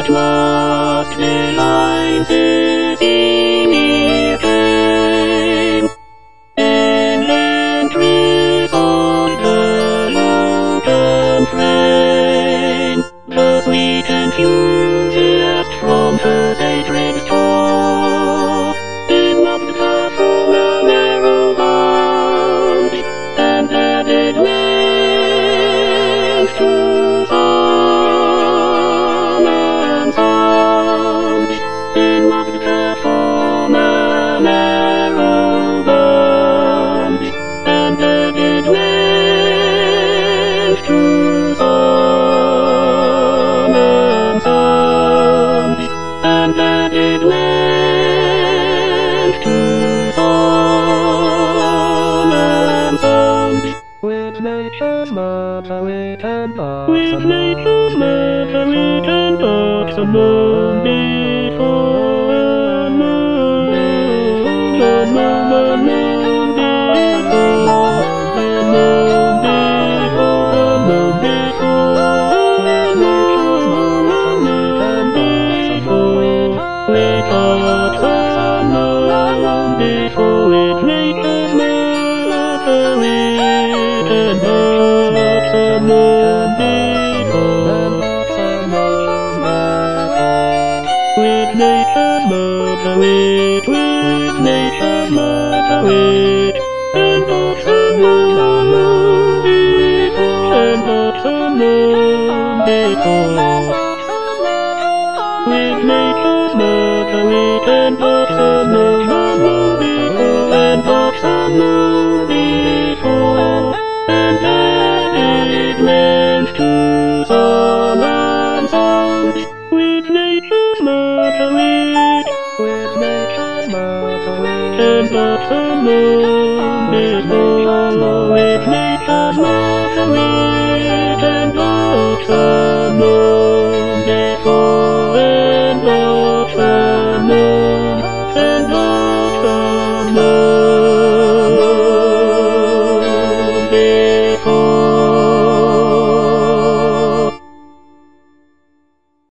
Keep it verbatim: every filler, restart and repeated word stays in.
that must be lines is near came. Inland trees on the open plain, the sweet enthusiast from her sacred store, in loved her from a narrow bond, and added length to song and sound, in loved her from a narrow bond, and added length to song and sound, and added length to song and sound. With nature's mother we can box With nature's mother we can box a moon before a moon, moon, moon, moon, moon before, moon before, moon before. With nature's mother we can box a moon, we box a moon before. With nature's mother we can box a moon before. With nature's mother wit, with nature's mother wit, and box a moon before, and box a moon before. With nature's mother wit, and box a moon before, and box a moon before, and added length to song and sound. With nature's mother wit, With nature's mother we and box a moon before. With nature's mother wit, and box a moon before, and box a moon, and box a moon before.